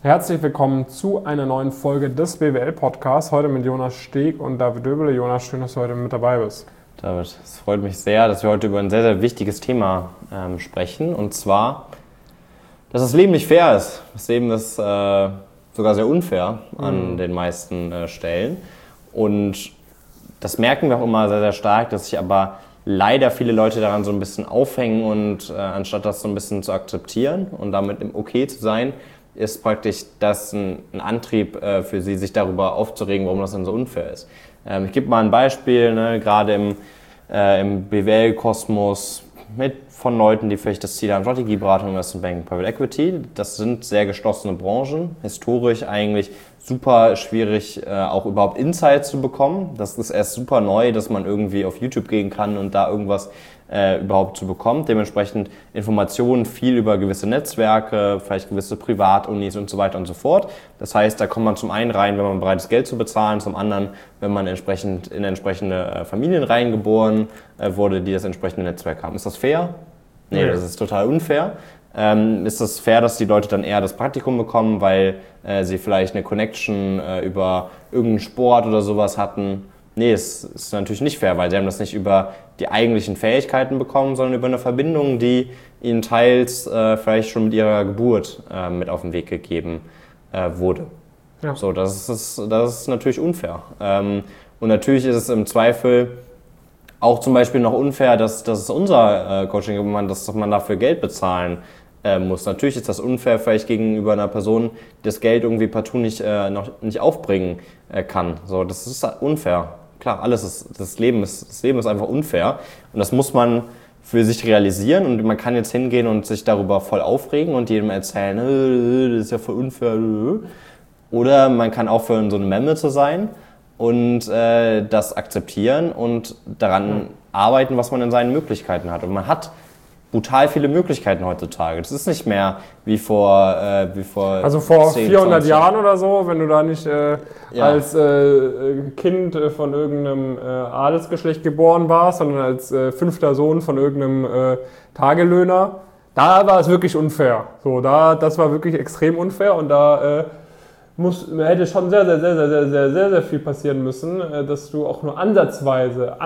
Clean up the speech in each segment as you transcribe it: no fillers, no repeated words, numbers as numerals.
Herzlich willkommen zu einer neuen Folge des BWL-Podcasts. Heute mit Jonas Steg und David Döbele. Jonas, schön, dass du heute mit dabei bist. David, es freut mich sehr, dass wir heute über ein sehr, sehr wichtiges Thema sprechen. Und zwar, dass das Leben nicht fair ist. Das Leben ist sogar sehr unfair an den meisten Stellen. Und das merken wir auch immer sehr, sehr stark, dass sich aber leider viele Leute daran so ein bisschen aufhängen und anstatt das so ein bisschen zu akzeptieren und damit im Okay zu sein, ist praktisch das ein Antrieb für sie, sich darüber aufzuregen, warum das denn so unfair ist. Ich gebe mal ein Beispiel, gerade im BWL-Kosmos von Leuten, die vielleicht das Ziel haben, Strategieberatung, Investment Banking, Private Equity. Das sind sehr geschlossene Branchen, historisch eigentlich super schwierig, auch überhaupt Insights zu bekommen. Das ist erst super neu, dass man irgendwie auf YouTube gehen kann und da irgendwas überhaupt zu bekommen. Dementsprechend Informationen viel über gewisse Netzwerke, vielleicht gewisse Privatunis und so weiter und so fort. Das heißt, da kommt man zum einen rein, wenn man bereit ist, Geld zu bezahlen, zum anderen, wenn man entsprechend in entsprechende Familien reingeboren wurde, die das entsprechende Netzwerk haben. Ist das fair? Nee, das ist total unfair. Ist es fair, dass die Leute dann eher das Praktikum bekommen, weil sie vielleicht eine Connection über irgendeinen Sport oder sowas hatten? Nee, es ist natürlich nicht fair, weil sie haben das nicht über die eigentlichen Fähigkeiten bekommen, sondern über eine Verbindung, die ihnen teils vielleicht schon mit ihrer Geburt mit auf den Weg gegeben wurde. Ja. So, das ist natürlich unfair. Und natürlich ist es im Zweifel auch zum Beispiel noch unfair, dass unser Coaching, dass man dafür Geld bezahlen muss. Natürlich ist das unfair vielleicht gegenüber einer Person, die das Geld irgendwie partout nicht aufbringen kann. So, das ist unfair. Klar, das Leben ist einfach unfair und das muss man für sich realisieren und man kann jetzt hingehen und sich darüber voll aufregen und jedem erzählen, das ist ja voll unfair. Oder man kann aufhören, so eine Memme zu sein und das akzeptieren und daran arbeiten, was man in seinen Möglichkeiten hat. Und man hat brutal viele Möglichkeiten heutzutage. Das ist nicht mehr wie vor also vor 10, 400 20 Jahren oder so, wenn du da nicht als Kind von irgendeinem Adelsgeschlecht geboren warst, sondern als fünfter Sohn von irgendeinem Tagelöhner. Da war es wirklich unfair. So, das war wirklich extrem unfair und da hätte schon sehr viel passieren müssen, dass du auch nur ansatzweise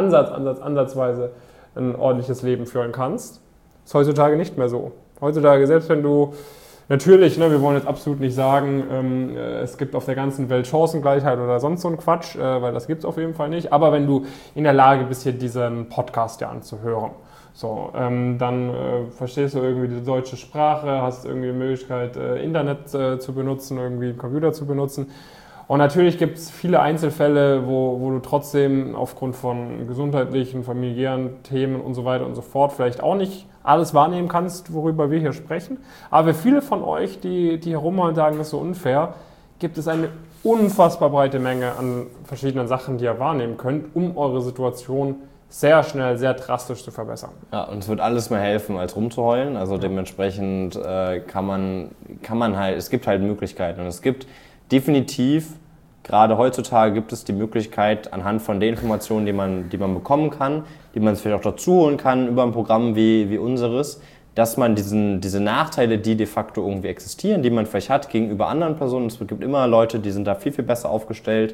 ein ordentliches Leben führen kannst. Ist heutzutage nicht mehr so. Heutzutage, selbst wenn du, natürlich, wir wollen jetzt absolut nicht sagen, es gibt auf der ganzen Welt Chancengleichheit oder sonst so ein Quatsch, weil das gibt es auf jeden Fall nicht. Aber wenn du in der Lage bist, hier diesen Podcast ja anzuhören, so, dann verstehst du irgendwie die deutsche Sprache, hast irgendwie die Möglichkeit, Internet zu benutzen, irgendwie einen Computer zu benutzen. Und natürlich gibt es viele Einzelfälle, wo du trotzdem aufgrund von gesundheitlichen, familiären Themen und so weiter und so fort vielleicht auch nicht alles wahrnehmen kannst, worüber wir hier sprechen. Aber für viele von euch, die herumhauen und sagen, das ist so unfair, gibt es eine unfassbar breite Menge an verschiedenen Sachen, die ihr wahrnehmen könnt, um eure Situation sehr schnell, sehr drastisch zu verbessern. Ja, und es wird alles mehr helfen, als rumzuheulen. Also dementsprechend kann man halt, es gibt halt Möglichkeiten und es gibt definitiv, gerade heutzutage gibt es die Möglichkeit, anhand von den Informationen, die man bekommen kann, die man sich vielleicht auch dazu holen kann über ein Programm wie unseres, dass man diese Nachteile, die de facto irgendwie existieren, die man vielleicht hat gegenüber anderen Personen, es gibt immer Leute, die sind da viel, viel besser aufgestellt,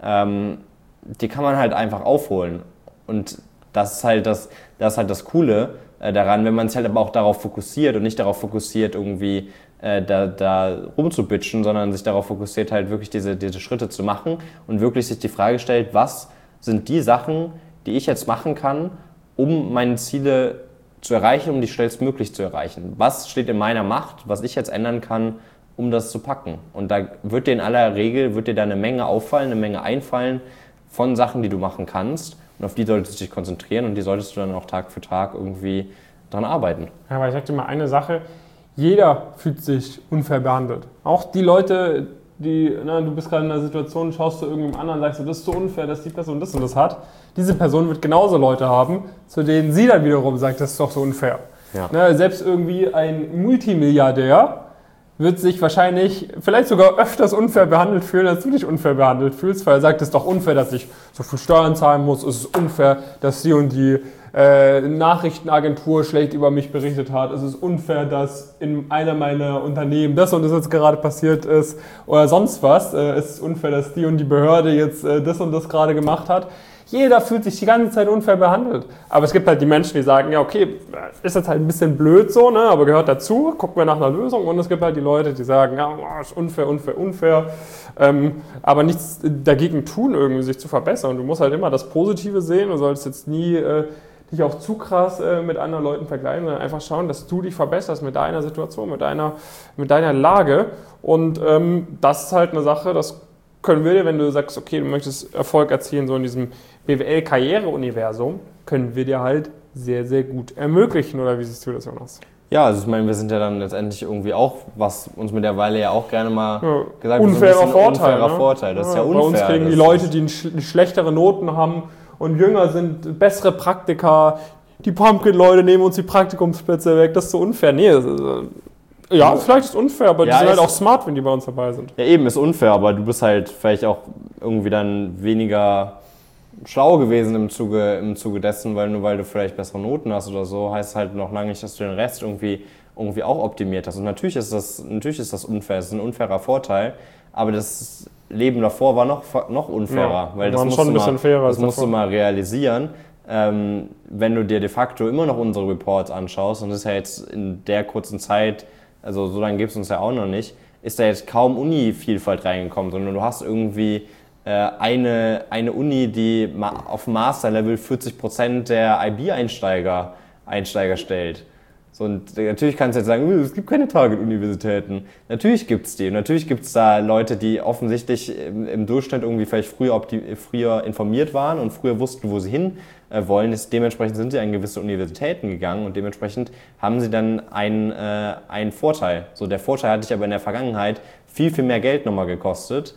die kann man halt einfach aufholen. Und das ist halt das Coole daran, wenn man sich halt aber auch darauf fokussiert und nicht darauf fokussiert, irgendwie da rumzubitchen, sondern sich darauf fokussiert, halt wirklich diese Schritte zu machen und wirklich sich die Frage stellt, was sind die Sachen, die ich jetzt machen kann, um meine Ziele zu erreichen, um die schnellstmöglich zu erreichen. Was steht in meiner Macht, was ich jetzt ändern kann, um das zu packen? Und da wird dir in aller Regel da eine Menge auffallen, eine Menge einfallen von Sachen, die du machen kannst. Und auf die solltest du dich konzentrieren und die solltest du dann auch Tag für Tag irgendwie dran arbeiten. Ja, aber ich sag dir mal eine Sache, jeder fühlt sich unfair behandelt. Auch die Leute, du bist gerade in einer Situation, schaust du irgendjemand anderen und sagst, das ist so unfair, dass die Person das und das hat. Diese Person wird genauso Leute haben, zu denen sie dann wiederum sagt, das ist doch so unfair. Ja. Selbst irgendwie ein Multimilliardär wird sich wahrscheinlich vielleicht sogar öfters unfair behandelt fühlen, als du dich unfair behandelt fühlst, weil er sagt, es ist doch unfair, dass ich so viel Steuern zahlen muss, es ist unfair, dass die und die Nachrichtenagentur schlecht über mich berichtet hat. Es ist unfair, dass in einer meiner Unternehmen das und das jetzt gerade passiert ist oder sonst was. Es ist unfair, dass die und die Behörde jetzt das und das gerade gemacht hat. Jeder fühlt sich die ganze Zeit unfair behandelt. Aber es gibt halt die Menschen, die sagen, ja okay, ist jetzt halt ein bisschen blöd so, ne, aber gehört dazu, gucken wir nach einer Lösung. Und es gibt halt die Leute, die sagen, ja, ist unfair. Aber nichts dagegen tun, irgendwie sich zu verbessern. Du musst halt immer das Positive sehen. Du solltest jetzt nie dich auch zu krass mit anderen Leuten vergleichen, sondern einfach schauen, dass du dich verbesserst mit deiner Situation, mit deiner Lage. Und das ist halt eine Sache, das können wir dir, wenn du sagst, okay, du möchtest Erfolg erzielen, so in diesem BWL-Karriere-Universum, können wir dir halt sehr, sehr gut ermöglichen. Oder wie siehst du das, Jonas? Ja, also ich meine, wir sind ja dann letztendlich irgendwie auch, was uns mittlerweile ja auch gerne mal gesagt wird, unfairer Vorteil. Das ist ja unfair. Bei uns kriegen die Leute, die schlechtere Noten haben und jünger sind, bessere Praktika. Die Pumpkin-Leute nehmen uns die Praktikumsplätze weg. Das ist so unfair. Nee, ja, vielleicht ist es unfair, aber die sind halt auch smart, wenn die bei uns dabei sind. Ja, eben, ist unfair, aber du bist halt vielleicht auch irgendwie dann weniger schlau gewesen im Zuge dessen, weil du vielleicht bessere Noten hast oder so, heißt halt noch lange nicht, dass du den Rest irgendwie auch optimiert hast. Und natürlich ist das unfair, es ist ein unfairer Vorteil, aber das Leben davor war noch unfairer, weil das musst du mal realisieren. Wenn du dir de facto immer noch unsere Reports anschaust, und das ist ja jetzt in der kurzen Zeit, also so lange gibt es uns ja auch noch nicht, ist da jetzt kaum Uni-Vielfalt reingekommen, sondern du hast irgendwie eine Uni, die auf Master-Level 40% der IB-Einsteiger stellt. So, und natürlich kannst du jetzt sagen, es gibt keine Target-Universitäten. Natürlich gibt es die. Und natürlich gibt es da Leute, die offensichtlich im Durchschnitt irgendwie vielleicht früher informiert waren und früher wussten, wo sie hin wollen. Dementsprechend sind sie an gewisse Universitäten gegangen und dementsprechend haben sie dann einen Vorteil. So, der Vorteil hat dich aber in der Vergangenheit viel, viel mehr Geld nochmal gekostet,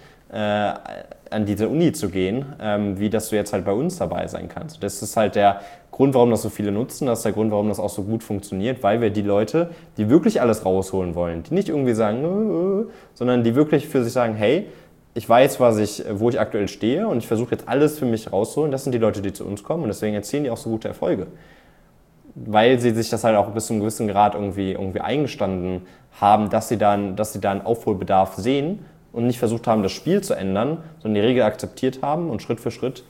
an diese Uni zu gehen, wie dass du jetzt halt bei uns dabei sein kannst. Das ist halt der Grund, warum das so viele nutzen, das ist der Grund, warum das auch so gut funktioniert, weil wir die Leute, die wirklich alles rausholen wollen, die nicht irgendwie sagen, sondern die wirklich für sich sagen, hey, ich weiß, wo ich aktuell stehe und ich versuche jetzt alles für mich rauszuholen, das sind die Leute, die zu uns kommen und deswegen erzielen die auch so gute Erfolge. Weil sie sich das halt auch bis zu einem gewissen Grad irgendwie eingestanden haben, dass sie da einen Aufholbedarf sehen und nicht versucht haben, das Spiel zu ändern, sondern die Regel akzeptiert haben und Schritt für Schritt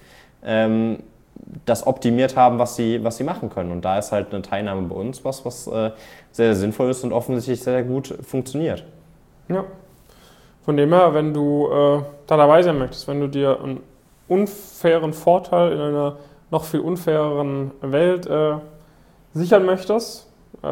das optimiert haben, was sie machen können. Und da ist halt eine Teilnahme bei uns was sehr, sehr sinnvoll ist und offensichtlich sehr, sehr gut funktioniert. Ja. Von dem her, wenn du da dabei sein möchtest, wenn du dir einen unfairen Vorteil in einer noch viel unfaireren Welt sichern möchtest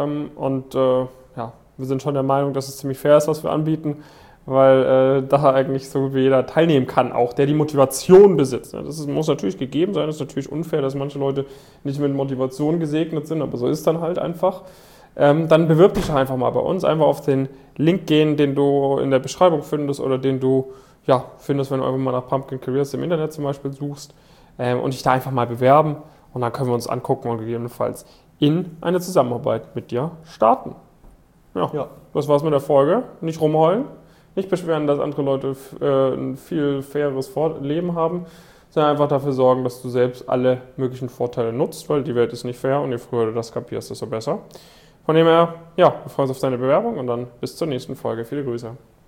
wir sind schon der Meinung, dass es ziemlich fair ist, was wir anbieten, weil da eigentlich so gut wie jeder teilnehmen kann, auch der die Motivation besitzt. Das muss natürlich gegeben sein, das ist natürlich unfair, dass manche Leute nicht mit Motivation gesegnet sind, aber so ist dann halt einfach. Dann bewirb dich doch einfach mal bei uns, einfach auf den Link gehen, den du in der Beschreibung findest oder den du findest, wenn du einfach mal nach Pumpkin Careers im Internet zum Beispiel suchst und dich da einfach mal bewerben und dann können wir uns angucken und gegebenenfalls in eine Zusammenarbeit mit dir starten. Ja. Das war's mit der Folge. Nicht rumheulen. Nicht beschweren, dass andere Leute ein viel faires Leben haben, sondern einfach dafür sorgen, dass du selbst alle möglichen Vorteile nutzt, weil die Welt ist nicht fair und je früher du das kapierst, desto besser. Von dem her, wir freuen uns auf deine Bewerbung und dann bis zur nächsten Folge. Viele Grüße.